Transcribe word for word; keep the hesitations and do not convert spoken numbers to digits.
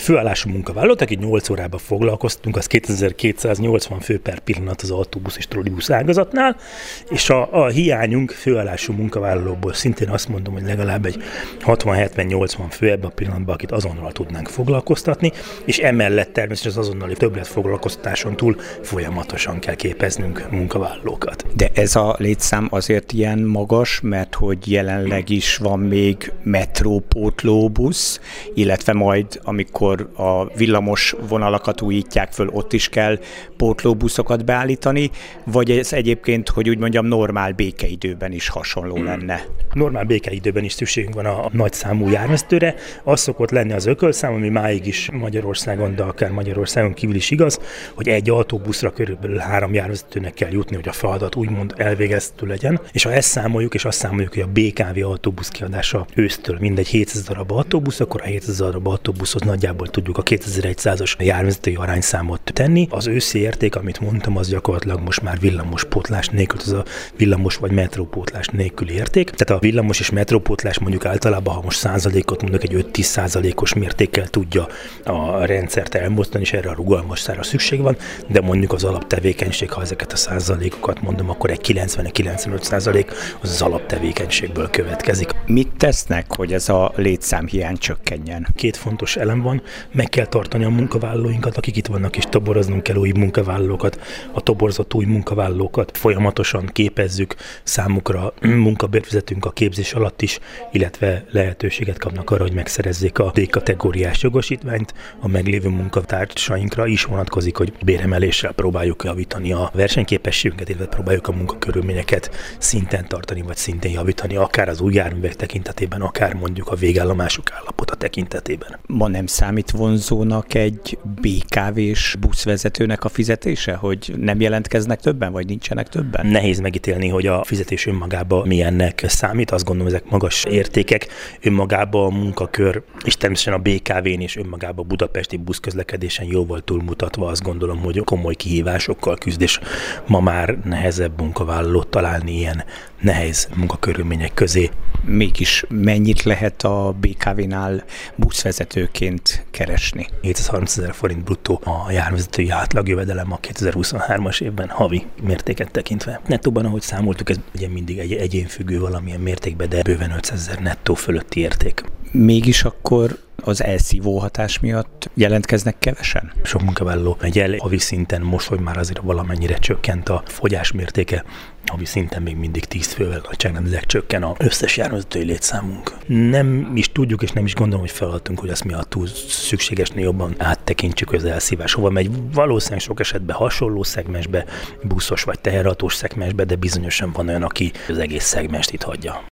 főállású munkavállalót, akik nyolc órában foglalkoztunk, az kétezer-kétszáznyolcvan fő per pillanat az autóbusz és trollibusz ágazatnál, és a, a hiányunk főállású munkavállalóból szintén azt mondom, hogy legalább egy hatvan-hetven-nyolcvan fő ebben a pillanatban, akit azonnal tudnánk foglalkoztatni, és emellett természetesen az azonnali többlet foglalkoztatáson túl folyamatosan kell képeznünk munkavállalókat. De ez a létszám azért ilyen magas, mert hogy jelenleg is van még metrópótlóbusz, illetve majd, amikor a villamos vonalakat újítják föl, ott is kell pótlóbuszokat beállítani, vagy ez egyébként, hogy úgy mondjam, normál békeidőben is hasonló lenne? Normál békeidőben is szükségünk van a nagy számú járművezetőre. Az szokott lenni az ökölszám, ami máig is Magyarországon, de akár Magyarországon kívül is igaz, hogy egy autóbuszra körülbelül három járművezetőnek kell jutni, hogy a feladat úgymond elvégezhető legyen. És ha ezt számoljuk, és azt számoljuk, hogy a bé ká vé autóbusz kiadása ősztől mindegy hétezer darab autóbusz, akkor a hétezer darab autóbuszhoz nagyjából tudjuk a kétezer-százas járművezetői arányszámot tenni. Az őszi érték, amit mondtam, az gyakorlatilag most már villamospótlás nélkül, az a villamos vagy metrópótlás nélküli érték. Tehát a villamos és metrópótlás mondjuk általában, ha most százalékot mondok, egy öt-tíz százalékos mértékkel tudja a rendszert elmozdítani, és erre a rugalmasságra szükség van, de mondjuk az alaptevékenység, ha ezeket a százalékokat mondom, akkor egy kilencven-kilencvenöt százalék az az alaptevékenységből következik. Mit tesznek, hogy ez a létszámhiány csökkenjen? Két fontos elem van, meg kell tartani a munkavállalóinkat, akik itt vannak, és toboroznunk kell új munkavállalókat, a toborzott új munkavállalókat folyamatosan képezzük, számukra munkabért fizetünk a képzés alatt is, illetve lehetőséget kapnak arra, hogy megszerezzék a D-kategóriás jogosítványt. A meglévő munkatársainkra is vonatkozik, hogy béremeléssel próbáljuk javítani a versenyképességünket, illetve próbáljuk a munkakörülményeket szinten tartani, vagy szintén javítani, akár az új járművek tekintetében, akár mondjuk a végállomások állapota tekintetében. Ma nem számít vonzónak egy bé ká vés buszvezetőnek a fizetése, hogy nem jelentkeznek többen, vagy nincsenek többen? Nehéz megítélni, hogy a fizetés önmagában milyennek számít. Azt gondolom, ezek magas értékek. Önmagában a munkakör, és természetesen a bé ká vén és önmagában a budapesti buszközlekedésen jóval túlmutatva azt gondolom, hogy komoly kihívásokkal küzd, és ma már nehezebb munkavállalót találni ilyen nehéz munkakörülmények közé. Mégis mennyit lehet a bé ká vénál buszvezetőként keresni? hétszázharmincezer forint bruttó a járművezetői átlagjövedelem a kétezer-huszonhármas évben havi mértéket tekintve. Nettóban, ahogy számoltuk, ez ugye mindig egy egyénfüggő valamilyen mértékben, de bőven ötszázezer nettó fölötti érték. Mégis akkor az elszívó hatás miatt jelentkeznek kevesen? Sok munkavállaló megy el, havi szinten most, hogy már azért valamennyire csökkent a fogyás mértéke, havi szinten még mindig tíz fővel nagyságrendek csökken az összes járművezetői létszámunk. Nem is tudjuk, és nem is gondolom, hogy feladtunk, hogy azt mi a túl szükségesnél jobban áttekintsük, hogy az elszívás hova megy. Valószínűleg sok esetben hasonló szegmensbe, buszos vagy teherautós szegmensbe, de bizonyosan van olyan, aki az egész szegmenst itt hagyja.